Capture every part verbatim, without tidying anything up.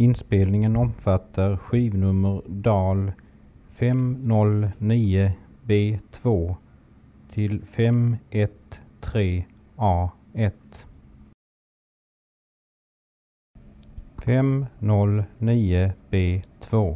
Inspelningen omfattar skivnummer DAL fem noll nio B två till fem ett tre A ett. fem noll nio B två.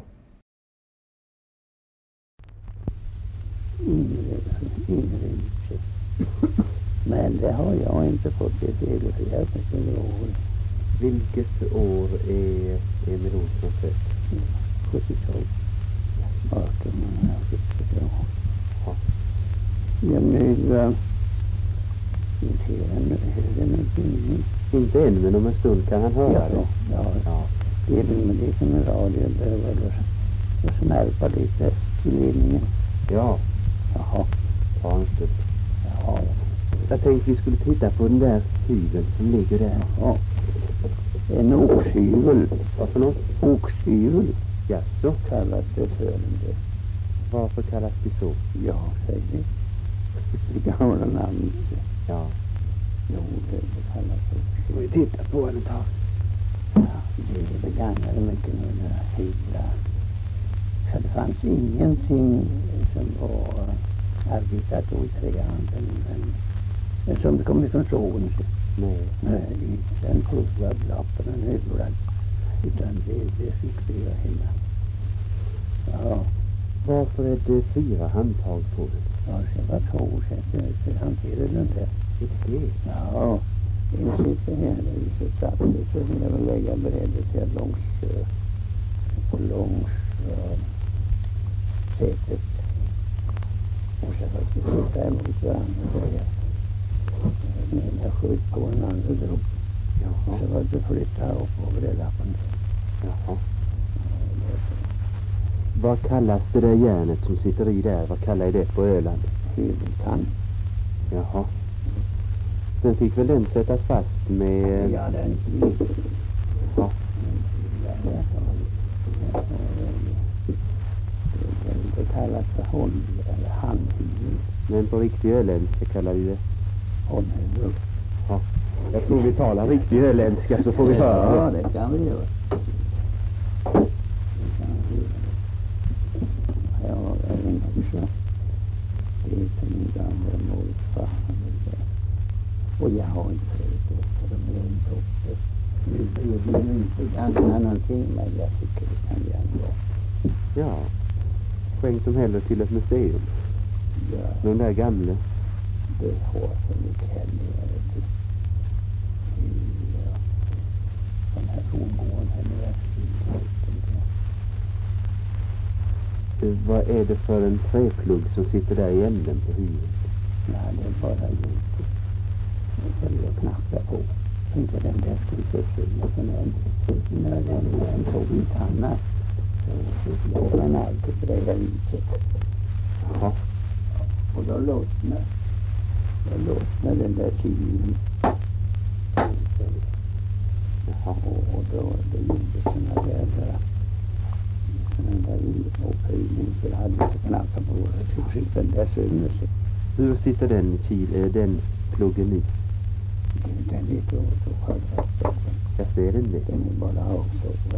Inrikes. Men det har jag inte fått det fel för jag för år. Vilket år är Emil Olsson född? sjuttiotvå. artonhundrasjuttiotvå. Ja. Jag nu inte ännu Inte än, men om en stund kan han höra ja, det. Ja, ja. Det är med det som en radio behöver då snärpa lite i ledningen. Ja. Jaha. Ta en stund. Ja. Jag tänkte vi skulle titta på den där hyveln som ligger där. Ja. En oxhyvel. Vad för något? Oxhyvel. Jaså? Kallas det för det. Varför kallas det så? Ja, säg det. Det gamla namnet. Ja. Jo, det, det kallas för oxhyvel. Får vi titta på den ett tag? Ja, det begagnade mycket med det hyvla. För det fanns ingenting som var arbetat då i trähandeln. Men, men som det kom ifrån sågen. Nej. Nej, den provade lappen, den hyvlade. Utan det, det fick vi göra hemma. Ja. Varför är det fyra handtag på den? Ja, det var två sätt så hanterade den där. Det? Ja, en sitter här i så satt sig så vill jag väl lägga bredvid till långs, långs uh, sätet. Och så var det sitta emot varandra där. Men jag sköt på en annan drog. Jaha. Och så var det flytta upp över det lappen. Jaha. Vad kallas det där järnet som sitter i där? Vad kallar det på Öland? Hyveltann. Jaha. Sen fick väl den sättas fast med... Ja, den. Ja. Det kallas för hånd eller handhyvel. Men på riktig öländska kallar vi det Håndhyvel. Ja. Jag tror vi talar riktig öländska så får vi höra. Ja, det kan vi göra. Jag har även också det som min gamla morfar. Och jag har inte det för de är inte uppe. Nu blir det ju inte gagna någonting, men jag tycker det kan gärna vara. Ja. Skänk dem hellre till ett museum. Ja. Den där gamla. Det har så mycket hemligare till. Ja. Den här forngården här nere. Vad är det för en träplugg som sitter där i änden på huvudet? Nej, det är bara gjort. Det kan jag knacka på. Inte den där skulle försvinna från en. När den, den tog en tanna. Så låg den alltid på det där viset. Jaha. Och då lossnade. Då lossnade den där kilen. Jaha. Och, och då, då gjorde såna där såna där upphöjning. För det hade inte knackat på det. Så fick den där sönder sig. Hur sitter den kil, den pluggen i? Den är då, då själva. Jag ser den det. Den är bara avsåg.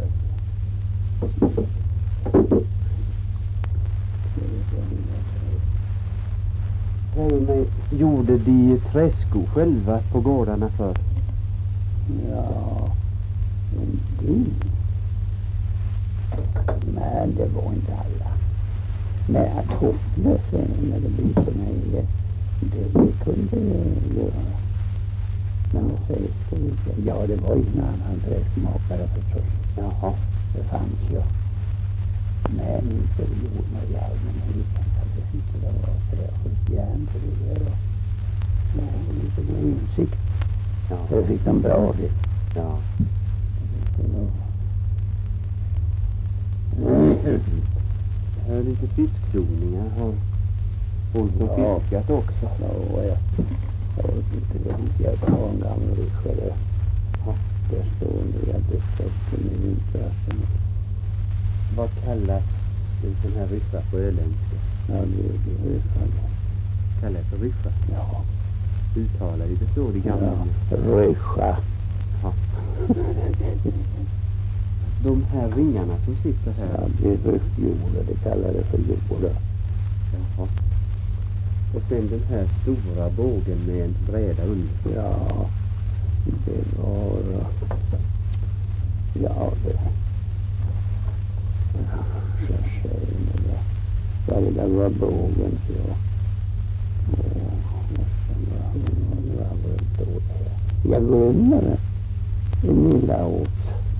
Säg mig, gjorde de träskor själva på gårdarna för? Ja, en del. Men det var inte alla. Nej, att hoppla sen när det blir så nej, det, det kunde jag göra. Men jag säger, ska vi säga, ja det var en annan träskmakare förstås. Jaha. Det fanns ju. Men inte vi gjorde några järnmän. Det inte det var särskilt järn för det där. Och lite god insikt. Ja. Det fick de bra det. Ja. Här är lite fiskdoningar. Har Olsson Ja. fiskat också? Ja, jag har inte det. Jag tar en gammal ryssare. Ja. Där står det att det stått med vintrassen. Vad kallas en sån här ryssa på öländska? Ja, det är det ryssare. Kallar det för ryssa? Ja. Uttalar vi det så, det gamla? Ja, ryssa. Ja. de här ringarna som sitter här. Ja, det är röstjorda, det kallar det för jorda. Jaha. Och sen den här stora bågen med en bräda under. Ja, det var... Ja, det... Ja, så säger man det. Ja, det där var bågen, så jag... Och sen var det då det. Jag glömmer det. En lilla åt.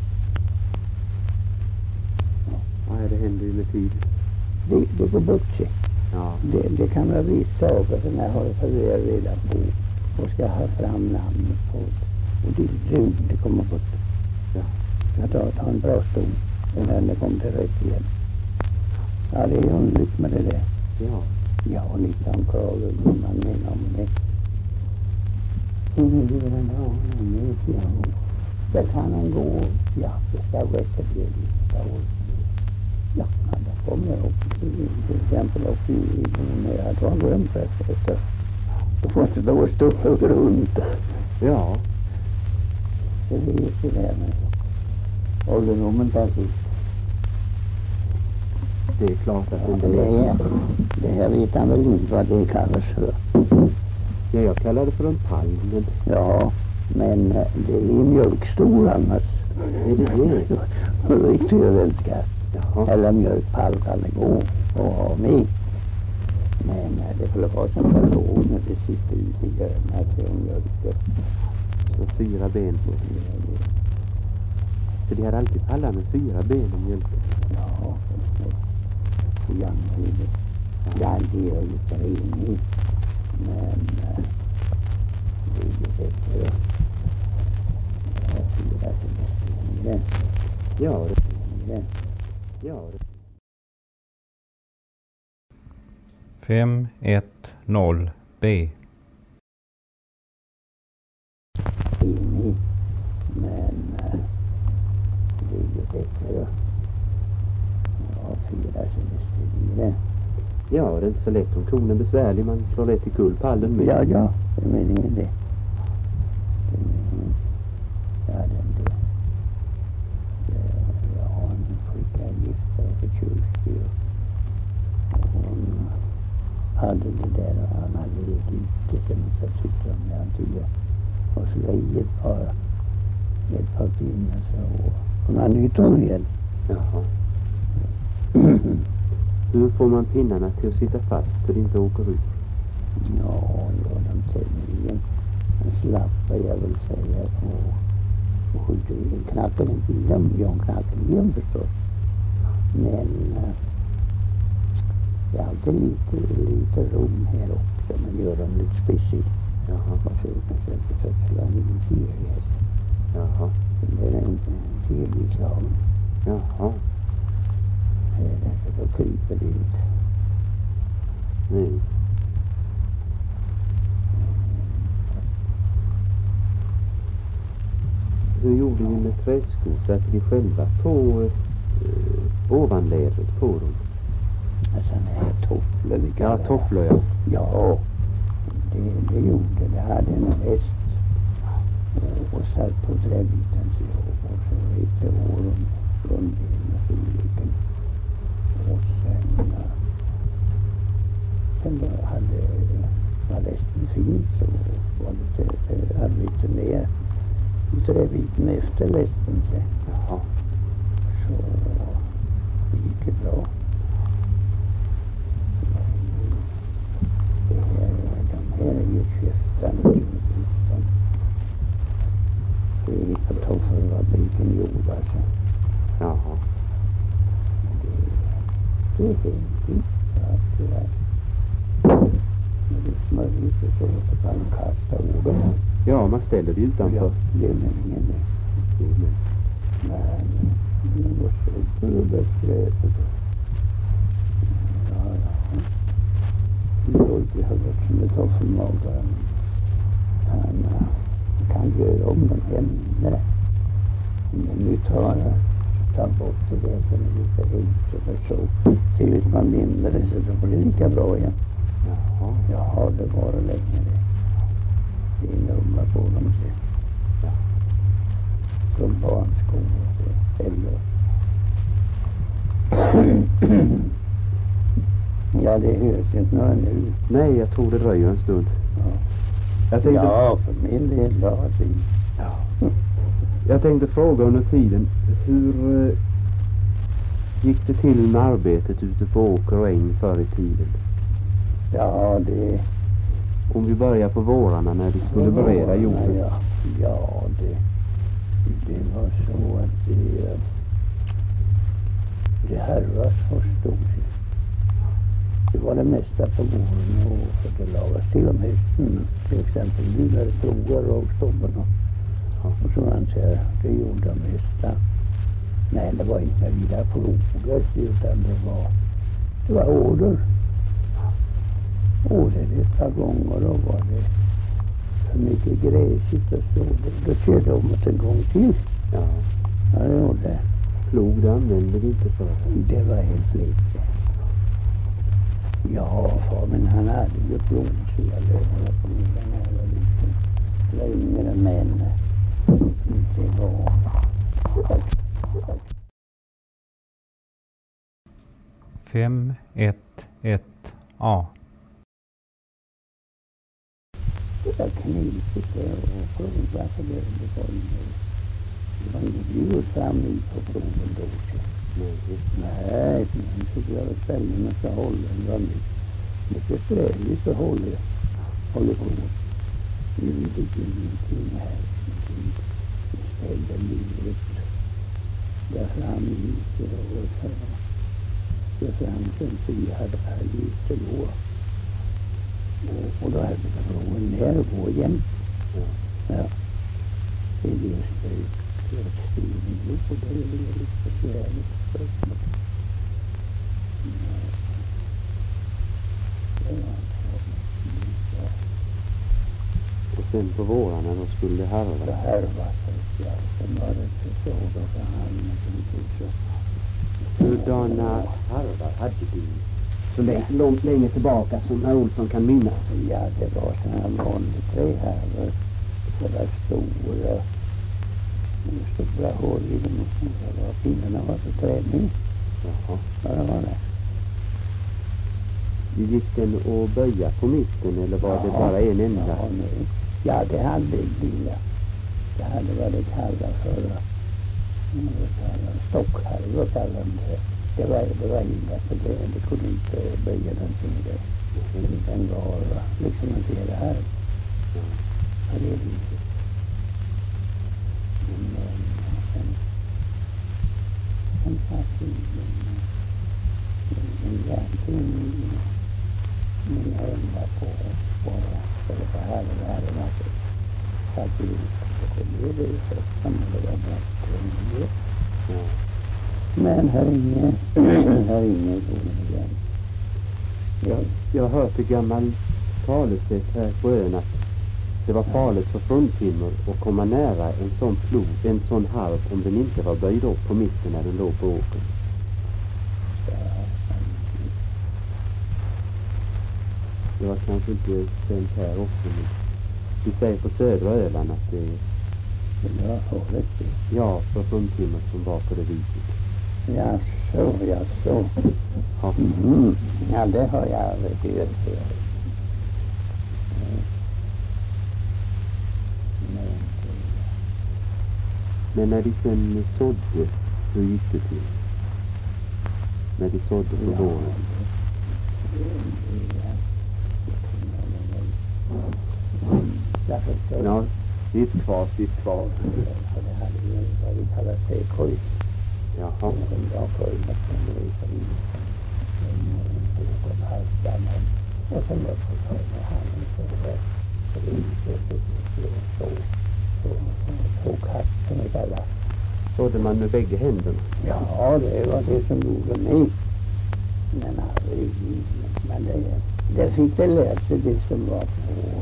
Nej, det händer ju med tid. Det, det går bort sig. Ja. Det, det kan vara vissa saker som jag har funderat redan på och ska ha fram namnet på. Och det är lugnt, det kommer bort. Ja. Jag tar, tar en bra stund när det kommer till rätt igen. Ja, det är underligt med det där. Ja. Jag har lite anklagat vad man menar om det. Hur är det den här? Nu vet jag. Där kan han gå. Ja, det ska räcka till lite år. Ja, då kommer jag upp till exempel upp i, i jag tror han glömt det. Då får inte stå och stå runt. Ja. Det vet det där med ålderdomen tar sitt. Det är klart att Ja, det det, är... är, det här vet han väl inte vad det kallas för. Ja, jag kallar det för en pall, men... Ja, men det är mjölkstor annars. Är det det? Riktigt överenskat. Jaha. Eller mjölkpall kan det gå och ha med. Men det skulle vara som en låg när det sitter ute i gröna till mjölk. Så fyra ben på. Så de har alltid pallar med fyra ben och mjölk. Ja, det är det. Jag är inte lite enig. Men det är ju bättre. Jag fyra som det. Ja, Det. ja. fem ett noll B. Enig. Men det är ju bättre. Ja, fyra som det är. Ja, det är inte så lätt om kon är besvärlig. Man slår lätt i kull pallen med. Ja, ja, det är meningen det. Det är meningen. Ja, den det. Jag har en flicka gift här för tjugo år. Hon hade det där och han hade lekt ute sen så tyckte de jag inte och så i ett par ett par pinnar så hon har nytt om igen. Jaha. Hur får man pinnarna till att sitta fast så det inte åker ut? Ja, ja, de tämligen slappa jag vill säga och, och skjuter in knappen inte i dem, jag har knappen i dem förstås. Men äh, det är alltid lite, lite rum här uppe, man gör dem lite spetsig. Jaha. Och så kan jag försöka slå in en serie. Jaha. Det är en serie slagen. Jaha. Så då kryper det ut. Nej. Hur gjorde ni med träskor? Satte ni själva på eh, ovanlädret på dem? Sådana här tofflor vi Ja, kallar det. tofflor, ja. Ja, det, det gjorde det. Hade en väst och, och satt på träbiten så jag och så lite hår och rundben och storleken. Och sen, uh, sen då hade var västen fint så var det lite arbete med träbiten efter västen. Så, Jaha. så det gick det bra. Det här, de här är ju tjugohundrafemton. Det är lite toffelfabriken gjorde alltså. Jaha. Det, det är fint. Ja, det är. När det är smörjigt och så, så kan man kasta orden. Ja, man ställer det utanför. Ja, det är meningen det. Mm. Men det var så för det bättre. Ja, ja. Jag har varit som ett toffelmagare. Han uh, kan göra om dem hemma. Men nu tar jag tar bort det där som är lite runt eller så. Tills man binder det så då blir det lika bra igen. Jaha. Jag har det bara länge det. Det är nummer på dem. Så. Ja. Som barnskor eller Ja, det hörs inte något nu. Nej, jag tror det dröjer en stund. Ja, Jag tänkte, ja för min del la tid. ja. Jag tänkte fråga under tiden, hur eh, gick det till med arbetet ute på åker och äng förr i tiden? Ja, det... Om vi börjar på vårarna när vi skulle bereda jorden. Ja, ja det, det var så att det, det härvas förstås. Det var det mesta på våren och för det lagas till och med hösten. Till exempel nu när det plogar rågstobben och, och sådant här. Det gjorde de mesta. Nej, det var inte vidare plogar utan det var, det var order. Order ett par gånger och var det för mycket gräsigt och så. Då, då körde de åt en gång till. Ja. Ja, det gjorde det. Plog det använde vi inte för. Det var helt lite. Ja, far, men han hade ju plog så jag lövade på min när jag var liten. Längre män. Det var... fem ett ett A. Det var knivigt och prova för det. Det var ju... Det var inte bjud fram i på proven då. Nej, men så gör det ställningen så håller den. Det var mycket strävligt att hålla, hålla på. Det är inte ingenting här. Det ställer livet där fram i huset och så. Där fram sen så vi hade här ljuset då. Och, och då hade vi broen ner och gå jämt. Ja. Det är just det. Det är ett stil och det är lite besvärligt. Och sen på vårarna då skulle det härvas. Det härvas, ja. Sen var det så då för han så. Hurdana harvar hade du så länge, långt länge tillbaka som herr Olsson kan minnas? Ja, det var sådana vanliga trähärvor. Det var stora, stora hål i dem. Det var pinnarna var för träning. Jaha. Ja, det var det. Gick den att böja på mitten eller var ja, det bara en enda? Ja, nej. Ja, det hade lilla. Det hade vad det kallar för stockhärvor kallar de det. Det var, det var illa för det, det kunde inte böja någonting där. Den var liksom inte det här. På det viset. Men sen, sen satt vi en järnting min hända på våra, eller på här och här och här. Satt vi och det blev det så samlade var bättre. Men här inne, här inne går det igen. Jag, jag har hört ett gammalt talesätt här på ön att det var farligt för fruntimmer att komma nära en sån plog, en sån harv om den inte var böjd upp på mitten när den låg på åkern. Det var kanske inte stämt här också, men vi säger på södra Öland att det det var farligt. Ja, för fruntimmer som var på det viset. Ja, så, ja, så. Ja. Mm. Ja, det har jag aldrig hört för. Men, Men när de sen sådde, hur gick det till? När de sådde på ja, våren? Ja, sitt kvar, sitt kvar. Det hade ju vad vi kallar säkoj. Jaha. Som jag förut med som reser in. En halvstammen. Och sen var det så med handen så där. Så det är så, så, så, så katt som vi kallar. Sådde man med bägge händerna? Ja, det var det som gjorde mig. Men aldrig, men det, det fick det lära sig det som var på.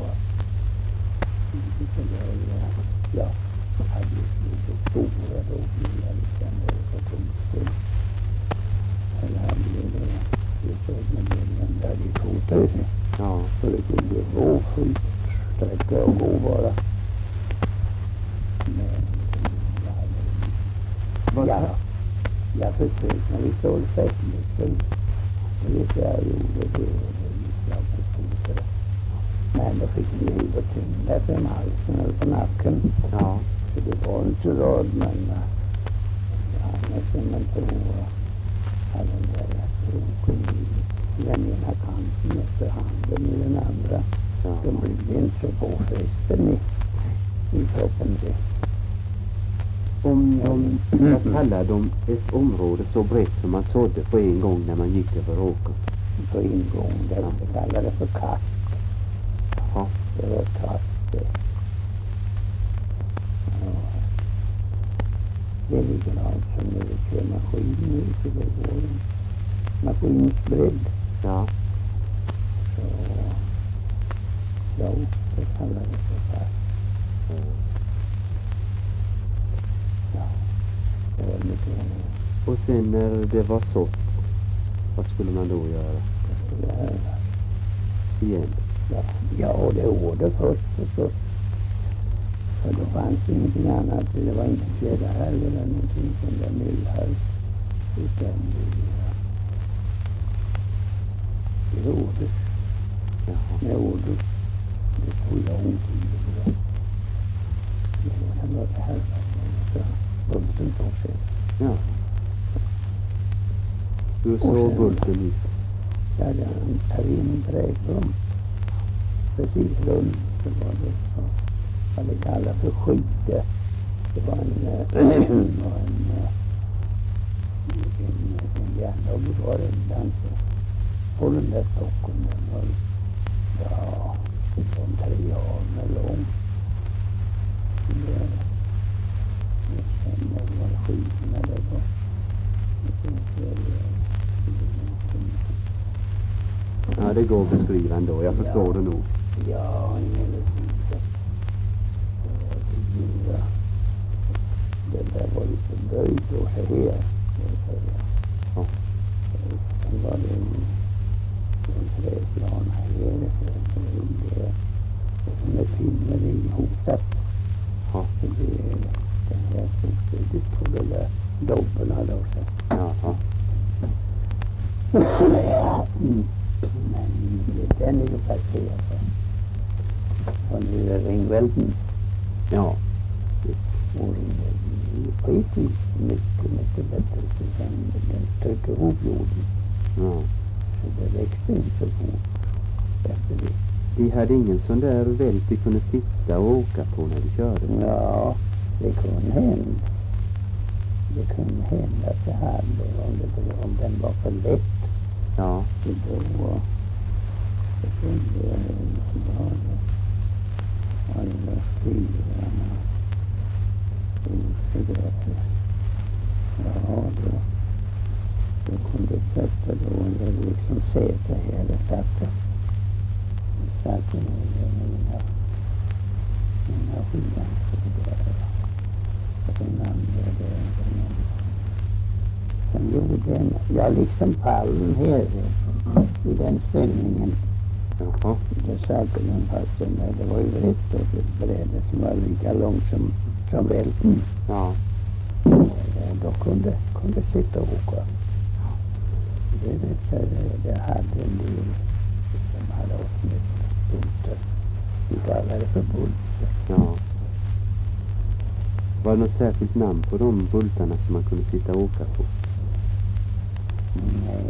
Ja, hade ju så stora då, jag liksom det på punkten. Eller hade det det, det såg med den där de fotade sig. Ja. Så det kunde gå fullt sträcka och gå bara. Men, Vad, ja. Jag försökte när vi såg fästelsen. Det vet jag gjorde det och det gick jag på skoter. Men då fick vi huvudtyngd från halsen eller på nacken. Ja. Så det var inte rad, men annars är man på alla den där kroken i den ena kanten efter handen i den andra. Ja. Då blir det inte så påfresten i, i kroppen. Det. Om de, jag kallar de ett område så brett som man sådde på en gång när man gick över åkern. På ingång, där Ja. vi kallar det för kast. Ja. Det var kast. Det. Ja. Det ligger alltså när vi kör maskin ute på våren. Maskinsbredd. Ja. Så ja, det kallar det för kast. Ja, det var mycket roligt. Och sen när det var sått, vad skulle man då göra? Det här, Igen? ja, ja, och det året först förstås. För då fanns ingenting annat. Det var inte fjädrar eller någonting som där myllhall. Utan det, det året. Jaha. Med året. Det tog lång tid. Det var sen var det här. Så bulten tog sig. Ja. Hur Och såg sen- bulten ut? Där han tar in trädgården. Precis runt så var det så. Vad vi kallar för skydde. Det var en, eh, var en, eh, en, en järnlåg var redan så. På den där stocken den var, ja, de tre armar lång. Det, och sen var det skidorna där var. Och sen så är det, Ja, det går att beskriva ändå. Jag förstår Ja. det nog. ja, ingen lite. Ja. Den där var ju förböjd och så här. Ja. Sen var det en, en trädplana här. Och så med pinnar ihotat. Ja. Så det är den här solskyddet på de där dobbarna då. Så. Jaha. Mm. Men den är ju passerad. Och nu är Ringvälden. Ja. Och Ringvälden är ju på ett vis mycket, mycket bättre. Så den, den trycker ihop jorden. Ja. Så det växer inte så fort efter det. Vi hade ingen sån där vält vi kunde sitta och åka på när vi körde. Ja, det kunde hända. Det kunde hända att det hade, om, det, om den var för lätt. Ja. Så då var det kunde jag ha det. Alla styrarna. Så det, ja, då, då kunde jag sätta då under liksom säte här. Det satte, satte nog mina, mina skivan. Och den andra där. Sen gjorde den, ja liksom pallen här i den ställningen. Jaha. Det satte den fast den där, det var ju rätt och ett bräde som var lika långt som, som välten. Ja. Då kunde, kunde sitta och åka. Det, det, det, det hade en del som hade åkt med bultar. Vi kallade det för bultar. Ja. Var det något särskilt namn på de bultarna som man kunde sitta och åka på? Nej.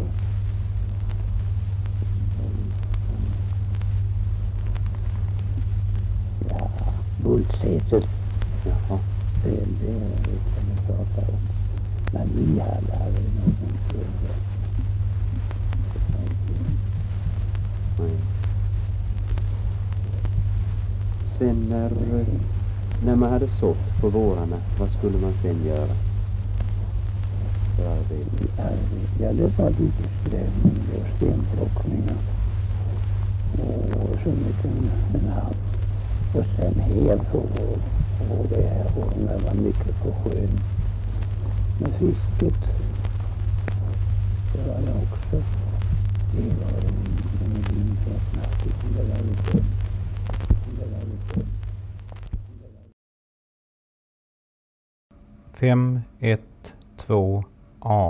Ja, bultsätet. Jaha. Det, det är det som vi pratar om. Men vi hade aldrig någon stund. Nej. Sen när, när man hade sått på vårarna, vad skulle man sen göra? För arbete? Ja, det var lite skrämning och stenplockningar. Och så mycket en, en halv. Och sen helt på och det här åren var mycket på sjön. Med fisket. Det var det också. Det var en, en vinfästnatt. Det var lite. Det var lite. fem ett två A.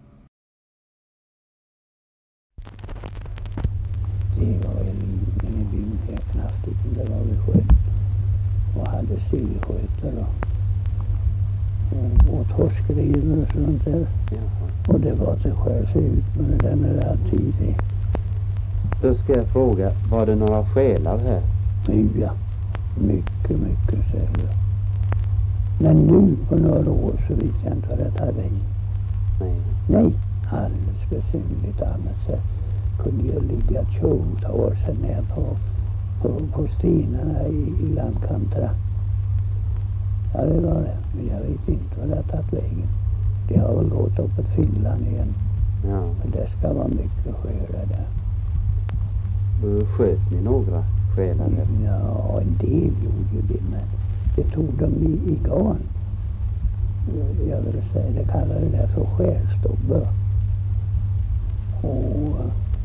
Det var en liten byn här knappt utan det var vid sjön. Och hade sillskötar och, och, och torskriver och sånt där. Jaha. Och det var till skärs ut med det där med alltid det. Då ska jag fråga, var det några själar här? Ja, mycket, mycket säger. Men nu på några år så vet jag inte vad det tar vägen. Nej. Nej, alldeles besynligt annars så kunde jag ligga tjugo år sedan ner på, på, på stenarna i, i landkanterna. Ja, det var det. Men jag vet inte vad det har tagit vägen. Det har väl gått uppåt Finland igen. Ja. För det ska vara mycket sjöar där. Då sköt ni några själar där? Ja, en del gjorde ju det, men det tog de i, i garn. Jag vill säga, det kallar det där för skärstobbe. Och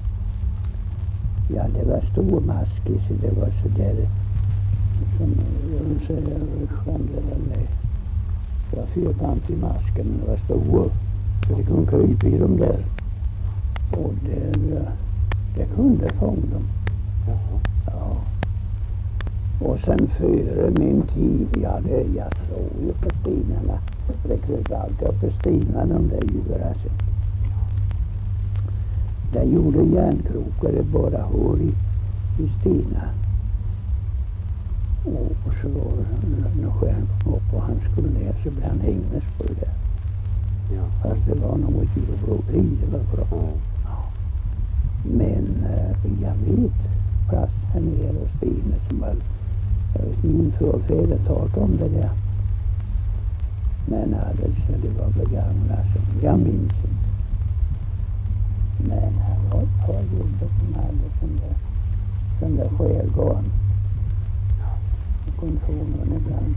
ja, det var stor maskis, det var så där som jag vill säga, det var fyrkant i masken, men det var stor. Så det kunde krypa i dem där. Och det, det kunde fånga dem. Jaha. Ja. Och sen före min tid, ja det jag såg ju på stenarna. Det kröp alltid upp på stenarna de där djuren. Där gjorde järnkrokar det bara hål i, i stenar. Och, och så när stjärn kom upp och han skulle ner så blev han hänges på det där. Ja. Fast det var något djurplågeri, det var bra. Ja. Ja. Men äh, jag vet plats här nere och stenar som var, jag vet min förfäder talat om det där. Men alltså det var begagnat som jag minns inte. Men han var ett par gubbar som hade sån där, sån där skärgarn. Jag kunde få någon ibland.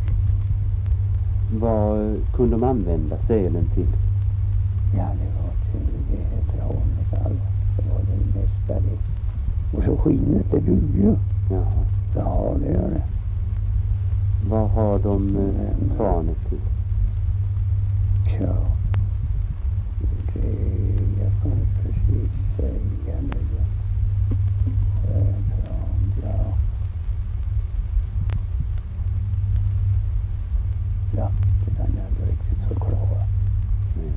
Vad kunde de använda selen till? Ja, det var till det här tranefall. Det var det mesta det. Och så skinnet det duger ju. Jaha. Ja, det gör det. Vad har de eh, tranet till? Tja. Det, jag kan inte precis säga nu. Tran, ja. Ja, det kan jag inte riktigt förklara. Mm.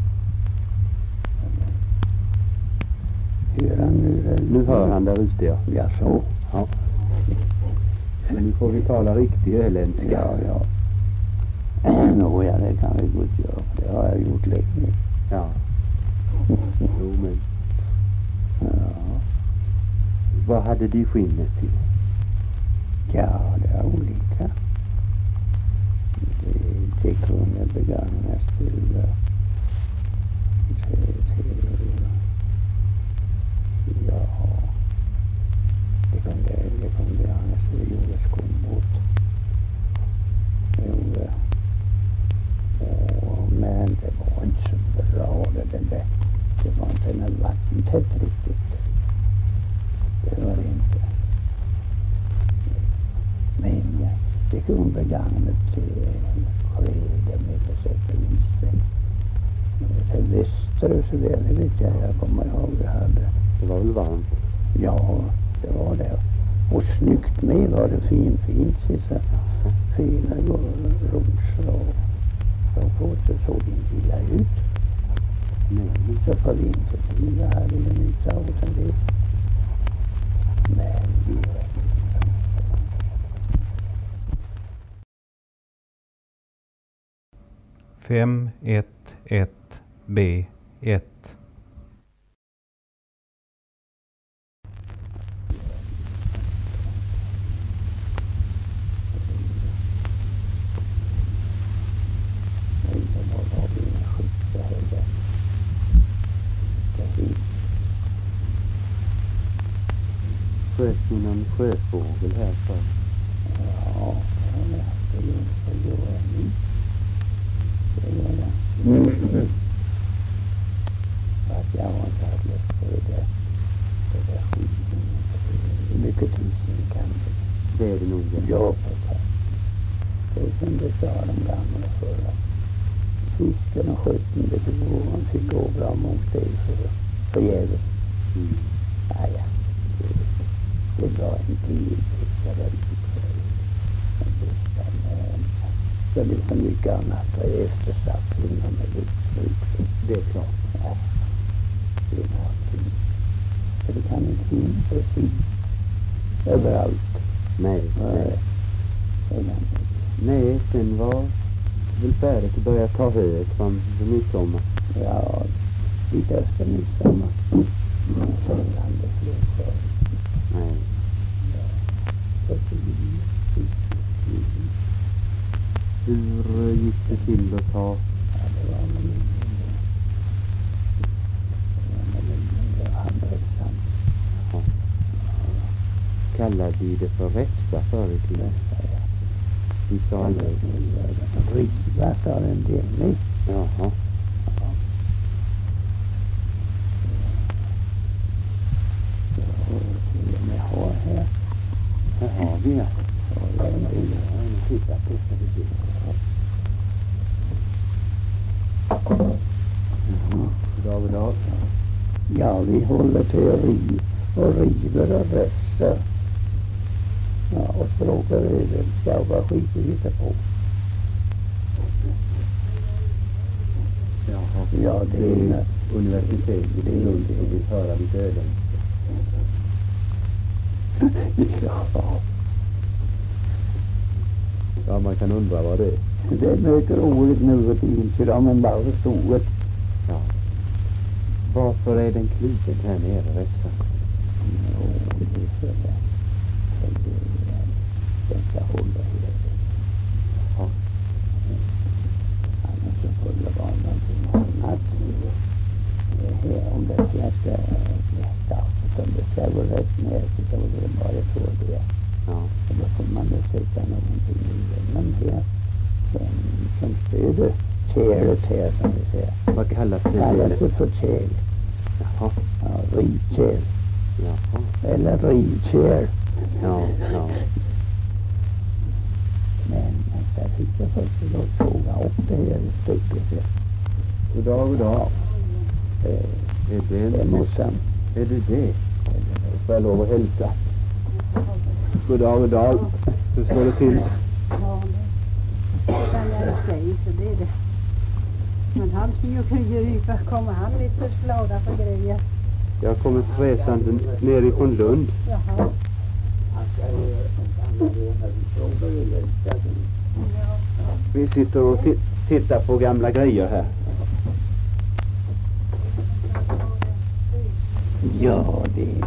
Hör han nu? Nu hör han där ute, ja. Ja, så. Ja. Nu får vi tala riktig öländska. Ja, ja. Nå, ja, det kan vi gott göra. Det har jag gjort länge. Ja. Jo, men Ja, vad hade de skinnet till? ja, det är olika. Det, det kunde begagnas till, till, till ja, det kunde, det kunde begagnas till gjorde skombåt. Gjorde, och, men det var inte så bra det, det, det, det var inte en vattentätt riktigt. Det var det inte. Men ja, det kunde begagnas till kläder med på sätt och vis. Till väster och så där, det vet jag, jag kommer ihåg det hade. Det var väl varmt? Ja, det var det. Och snyggt med var det fin, fint. Så fina rosor och så fort så såg det inte illa ut. Nej. Så på vintertid hade det nytta av det. Men vi var fem ett ett B ett. Sköt ni någon sjöfågel här för? ja, det hade ju inte gjort ännu. Det gör jag. Mm. Fast jag har inte haft lust för det där. Det där skiten. Det är mycket tusen kanske. Det är det nog. Ja, för fan. Det är som det sa de gamla förra. fisken och sköten det går. Man fick gå bra mot det för, för jävligt. Mm. Ja, ja. Det, det var inte intressant riktigt för det. Det är så mycket annat och eftersatt inom ett livsbruk. Det är klart. Ja, det är någonting. För det kan inte finnas precis överallt. Nej, nej. Nej, sen var väl färdigt att börja ta höet fram vid midsommar. Ja, lite efter midsommar. Sällan det fler för. Nej. Hur gick det till att ta? Ja, det var med min. Det var med min. Det var handrättsam. Ja. Kallade vi det för räfsa förr i tiden? Vi sa aldrig. Riva sa en del nu. Jaha. Ja. Till och med har här. Här har vi ja. Ja, det är en del. Titta på det ska vi se. God dag, god dag. Ja, vi håller till att riva och river och röstar. Ja, och frågar över, ja, vad skiter vi hittar på? Jaha. Ja, det är inga. Universitetet i Lund och vill höra lite öden. Ja, Ja, man kan undra vad det är. det är mycket roligt nu och tid för dem man bara förstod det. Ja. Varför är den kluven här nere, räfsan? Jo, det är så där. Så det är, den ska hålla hela tiden. Ja. Annars så får det vara någonting annat. Det här, om det ska ska skaffet, om det ska vara rätt näsigt, så är det bara så det. Ja. Och då får man då sätta någonting i det. Men här, som, som stöder kärlet här, som vi säger. Vad kallas det? Kallas det för kärl. Jaha. Ja, rivkärl. Jaha. Eller rivkärl. Ja, ja. Men där fick jag först då fråga upp det här stycket. God dag, god dag. Eh, Är det en det är sy- morsan. Är det det? Får jag lov att hälsa? God dag, god dag. Hur står det till? Ja, det kan jag säga, så det är det. Men han ser ju kryger kommer han lite slagna för grejer. Jag har kommit resande nerifrån Lund. Jaha. Han ska ju när vi frågar eller ska Vi sitter och ti- tittar på gamla grejer här. Ja, det är,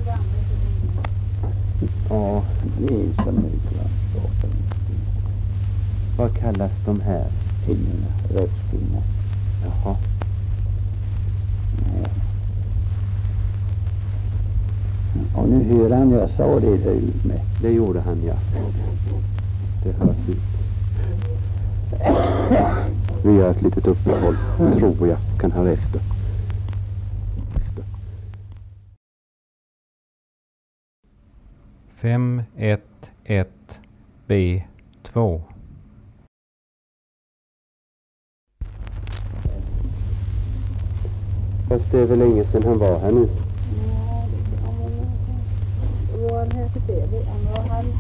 Ja, det är så mycket landskap. vad kallas de här? Finnerna, rötspinnar. Jaha. Nej. Och nu hör han, jag sa det där ut med. Det gjorde han, ja. Det hörs ut. Vi gör ett litet uppehåll, tror jag, kan höra efter. efter. fem ett ett B två. Fast det är väl länge sedan han var här nu. Ja, det kan man nog. Vad han heter det? Han var han...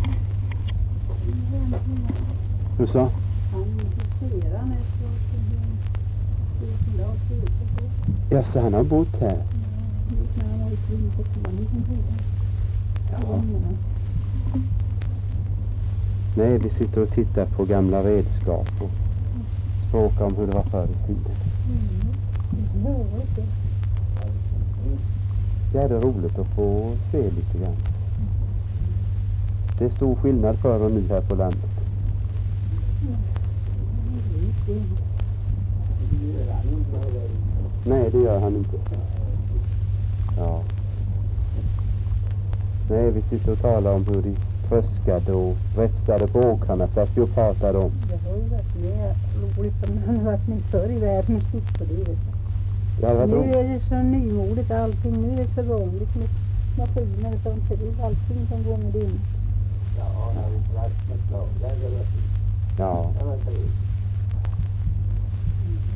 Hur så? Han justerar mig så tusen dagar ute. Jaså, han har bott här. När han var i krig så kom han liksom till. Jaha. Nej, vi sitter och tittar på gamla redskap och språkar om hur det var förr i tiden. Det är roligt att få se lite grann. Det är stor skillnad förr och nu här på landet. Nej, det gör han inte. Ja. Nej, vi sitter och talar om hur de tröskade och räfsade på åkrarna, så att vi och pratade om. Det har ju varit mer roligt för man har varit med förr i världen och sitt på det. Det hade varit Nu roligt. är det så nymodigt allting. Nu är det så vanligt med maskiner och sånt. Så det är allting som går med det. Ja, när vi varit med slagare. Ja. Det var trevligt.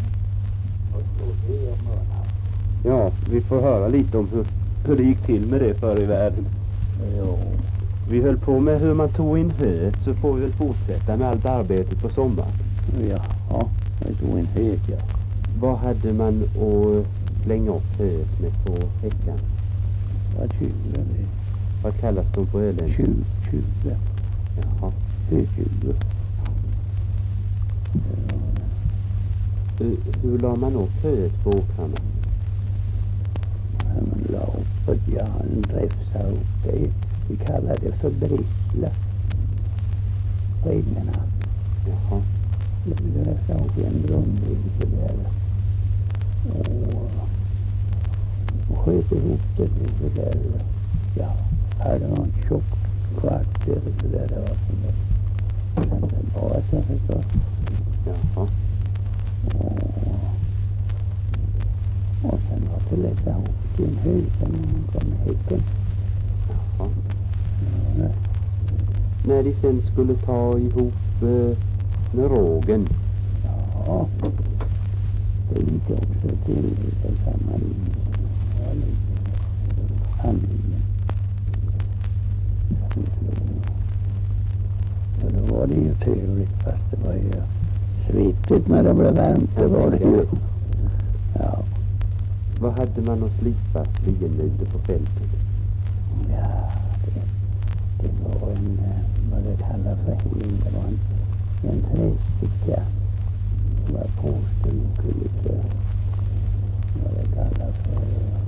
Vi får höra lite om hur, hur det gick till med det förr i världen. Jo. Vi höll på med hur man tog in höet, så får vi väl fortsätta med allt arbete på sommaren. Jaha, jag tog en hög, ja. Vad hade man att slänga upp höet med på häckan? Vad tjugo det? Vad kallas de på öländska? Tjugo, tjugo. Jaha. Hötjugo. Hur, hur la man upp höet på åkrarna? Man la upp ett järn, räfsa upp det. Vi kallar det för brissla. Reglerna. Jaha. Det räfsa upp i en brunnbil så där. Och, och sköt ihop det så där. Ja, här det var en tjock kvart eller så där. Det var som det. Sen det var så förstås. Jaha. Och, och sen var det lägga ihop till en hög när man kom i häcken. Jaha. Ja, När de sen skulle ta ihop eh, med rågen. ja, det gick också till på samma vis. Ja, handlingen. Så då var det ju trevligt, fast det var ju svettigt när det blev varmt. Det var det ju. Ja, Vad hade man att slipa ligen ute på fältet? ja det, det var en, eh, vad det kallas för hel, det var en, en trästicka. Det var påstått lite, vad det kallas för,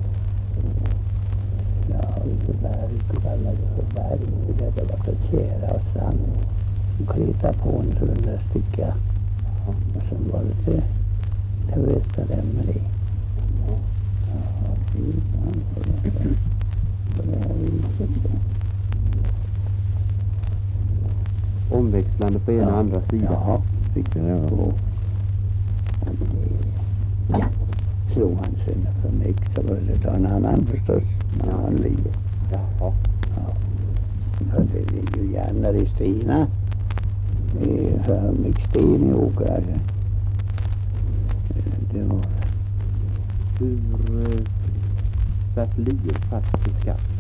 ja, lite berg, det kallades för berg. Det där var för tjära och sand. Och kleta på en sån där sticka. Och sen var det till, till västa den med det. Ja, fy fan på det. På det här viset. Omväxlande på ena och andra sidan. Ja, fick det där gå. Och det, ja, slog han sig för mycket så var det ta en annan förstås. En annan liv. Jaha. Ja. För det ligger ju gärna i Stina. Det är för mycket sten i åkrar. Det var Hur eh, satt liet fast i skaft?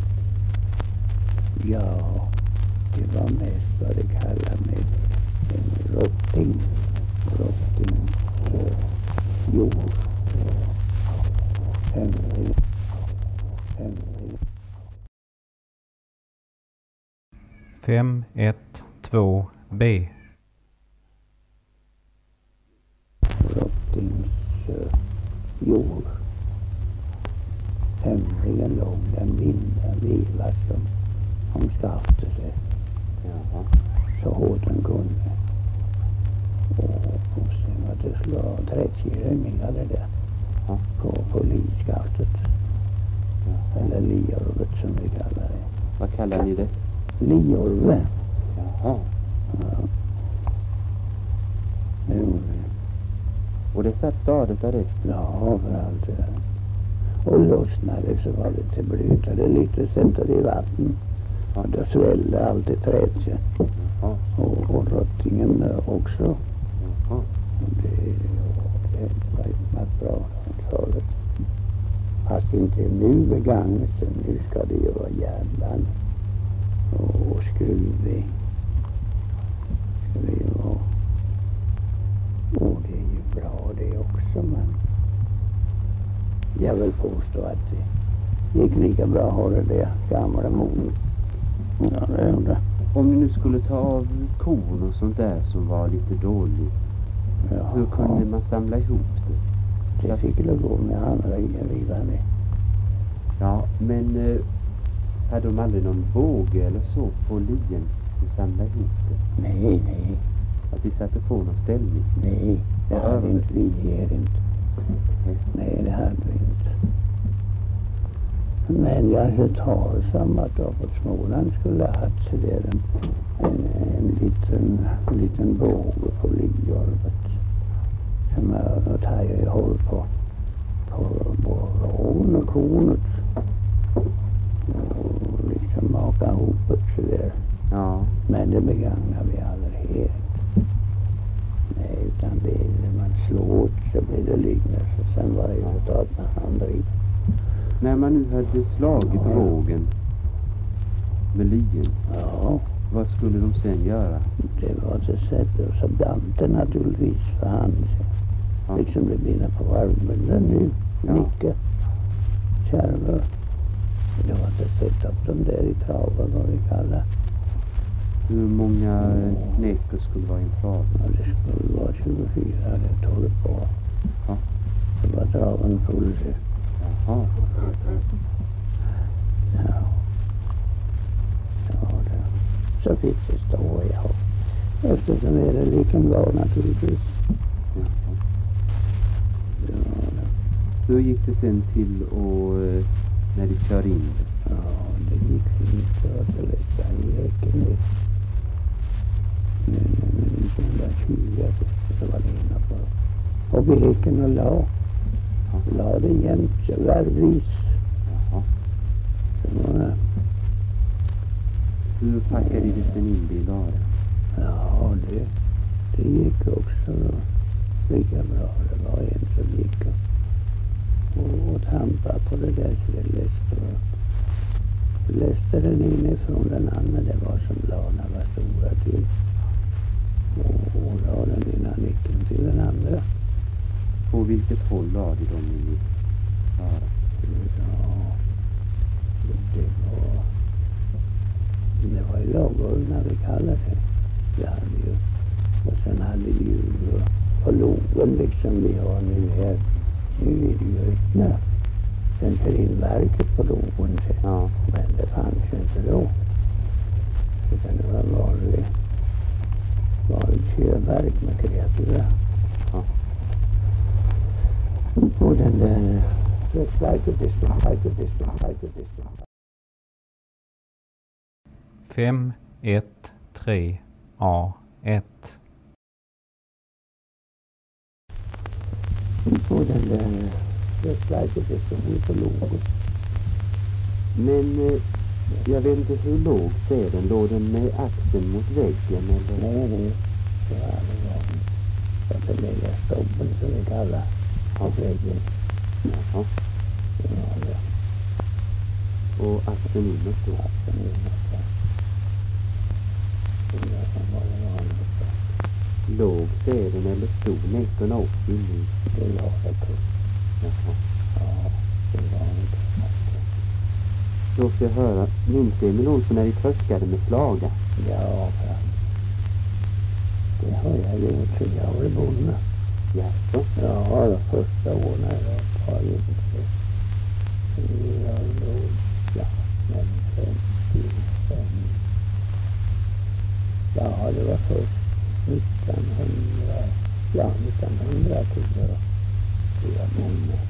Ja, det var mest vad det kallar med en rotting. Rotting för jord. Hemlig. Hemlig. fem ett två B. Rottings uh, jord. Tämligen lång den vinda veva som hon skafte sig. Jaha. Så hårt den kunde. Och, och sen var det slå trettioränningar det där. Ja. På, på liskaftet. Jaha. Eller liorvet som vi kallar det. Vad kallar ni det? Liorve. Jaha. Ja. Det gjorde vi. Och det satt stadigt där det? Ja, för allt det där. Och lossnade så var det till brytade lite, sätta det i vatten. Ja. Och då svällde allt i trädet. Jaha. Och, och rottingen också. Jaha. Och det, det var ju något bra förut. Fast inte nu begagnas, nu ska det ju vara järnband och, och skruv i. Ska det ju vara. Och det är ju bra det också, men jag vill påstå att det gick lika bra att ha det där gamla moden. Ja, det gjorde. Om ni nu skulle ta av korn och sånt där som var lite dåligt, Ja, hur kunde man samla ihop det? det fick det gå med andra rivande. Ja, men eh, hade de aldrig någon båge eller så på lien och samla ihop det? Nej, nej, Att de satte på någon ställning? nej, det Ja, hade det- inte vi här inte. Nej. Nej, det hade vi inte. Men jag har hört talas om att uppåt Småland skulle ha haft sig där en, en, en liten, liten båge på Liorvet. Som har tagit i håll på, på, på rån och kornet. Och liksom maka ihop det så där. Ja. Men det begagnar vi aldrig helt. Nej, utan det är när man slår åt så blir det liggande. Så sen var det ju att ta med handdriv. När man nu hade slagit Ja. rågen med lien, Ja, vad skulle de sen göra? det var så sätt och så damp det naturligtvis för han. Ja. Liksom det blir på varmen nu. Ja. Mycket kärvor. Det var så sätt upp dem där i traven vad vi kallar. Hur många eh, nekor skulle vara i en trav? Ja, det skulle vara tjugofyra eller tolv på. Ja. Det var traven full. Så. Jaha. Ja. Ja, det. Så fick det stå, ja. Eftersom är det lika bra naturligtvis. Jaha. Ja, det. Hur gick det sen till och, eh, när de kör in det? Ja, det gick fint för att lägga i häcken nu. Nu, nu, nu, nittonhundratjugo, jag tyckte det var det ena på. Och vid häcken och la. La det jämt, så värvis. Jaha. Så var det. Hur packade de sen in det i ladan? Ja, det, det gick också lika bra. Det var en som gick och, och, och trampade på det där så det läste. Och läste den inifrån den andra. Det var som lana var stora till. Och, och la den ena nyckeln till den andra. På vilket håll la de dem i ladan? Ja, det var... Det var ju lagorna vi kallade det. Vi hade ju... Och sen hade vi ju på logen liksom vi har nu här. Nu är det ju öppna. Sen kör in verket på logen sen. Ja. Men det fanns ju inte då. Utan det var vanlig... Vanlig körverk med kreatura. Ja. Och den där... Verket är stort, verket är stort, verket är stort. fem ett tre A ett. Och den där röstverket är stort på logen. Men eh, jag vet inte hur lågt är den. Låg den med axeln mot väggen eller? Nej, nej. Det var aldrig vanligt. Så att det lägger stobben som vi kallar på väggen. Jaha. Det var det. Och axeln inåt då? Axeln inåt, ja. Det där som var det vanligt. Låg säden eller stod näckorna upp inne? Det var det på. Jaha. Ja, det var inte faktiskt. Då får jag höra. Minns Emil Olsson när de tröskade med slaga? Ja, för det har jag gjort sen jag var bonde. Jaså? Ja, de första åren när jag var inte. Jag låg, ja, men femtiofem. Ja, det var först nittonhundra, ja, nittonhundra till jag till jag bonde.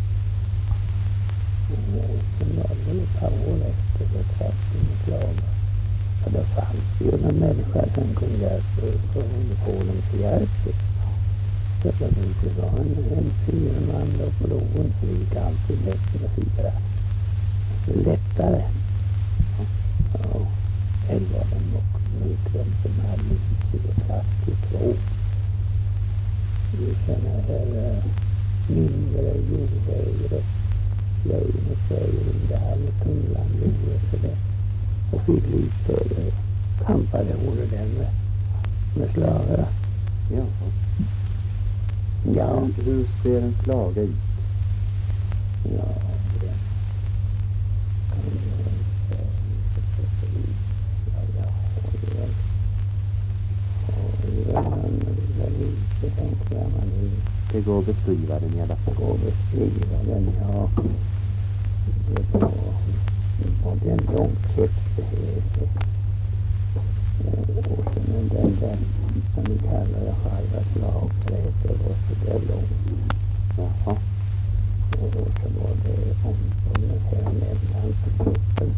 Och sen var det väl ett par år efter det träffade med slaga. Och då fanns ju en människa som kunde hjälpa få dem till hjälp. Så det inte var en, en fyra man då på logen, så det gick alltid lätt med fyra. Lättare. Ja, eller var de nog mycket som hade lite kraftigt två. Det känner här äh, mindre jordvägar och slöjn och slöjn, det här med tunnland och sådär. Och fick lite kampade håller den med, med slaga. Jaha. Ja, Hur, hur ser en slaga ut? ja, det kan ju inte sätta ut. Ja, jag har ju väl, har ju väl en lilla lite, tänker jag, man nu Det går att beskriva den i alla fall. går och beskriva den, ja. Det var, var det en långkeps det heter. Och sen den där, som vi kallar det, halva slagträet, det var så där långt. Jaha. Och så var det om ungefär mellan på kroppen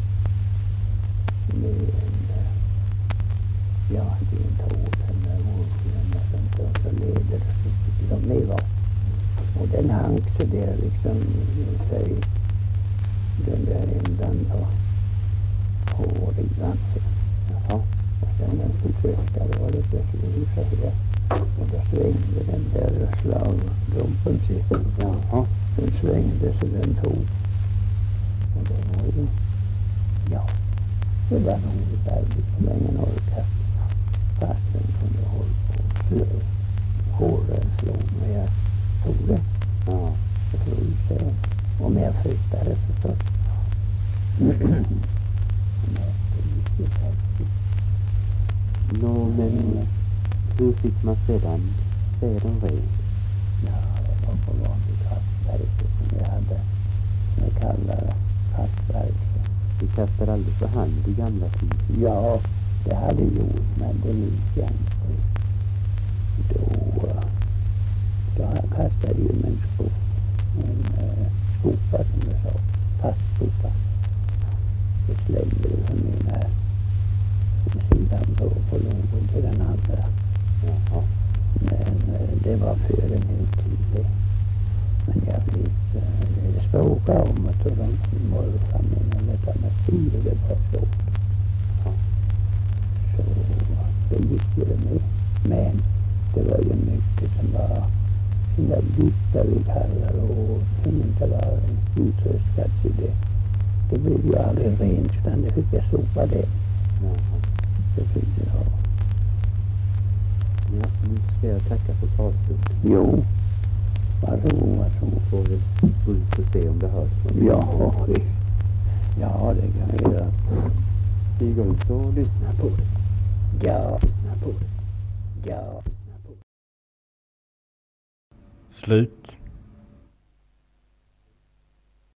med en, ja, det är en tåg, den där vårdskillnaden som så leder till de med var. Och den hang så där liksom, säg, den där ändan på, på rivan. Jaha. Och sen den skulle tröska, det var lite sving så här. Och då svängde den där slaggrumpen sig. Jaha. Den svängde så den tog Och det var ju, ja, det var roligt arbete så länge en orkat. Farsen kunde hålla på och slå. Håren slog mig, jag tog det. Ja. Det slog sig. Om jag flyttade förstås. Men det gick ju faktiskt. Nå, men hur fick man sedan se den ren? Ja, det var på vanligt kastverket som jag hade. Med kallare kastverk. Vi kastade aldrig för hand i gamla tider. Ja, det hade gjort, men det minns jag inte. Då, då kastade ju med en sko, en uh, skopa som du sa, fast skopa. Det slängde du från ena sidan på, på logen till den andra. Jaha. Men uh, det var före min tid det. Men jag vet, uh, det språkade om att de morfamiljen med denna tid och det var så. Så det gick ju det med. Men det var ju mycket som var sina vita vi kallar och som inte var utröskat till det. Det blev ju aldrig rent utan det fick jag sopa det. Jaha. Det fick jag ha. Ja, nu ska jag tacka för pratstunden. Jo, varsågod, varsågod. Får vi gå ut och se om det hörs. Ja, visst. Ja, det kan vi göra. Vi går ut och lyssnar på det. Ja, Lyssnar på det. ja. Lyssnar på det. Slut.